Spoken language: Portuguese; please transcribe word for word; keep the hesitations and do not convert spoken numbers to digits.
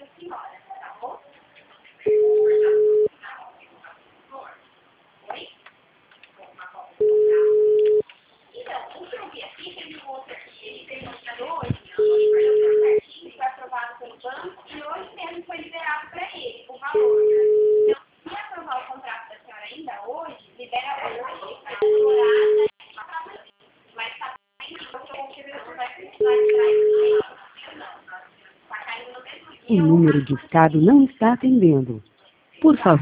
O número discado não está atendendo. Por favor.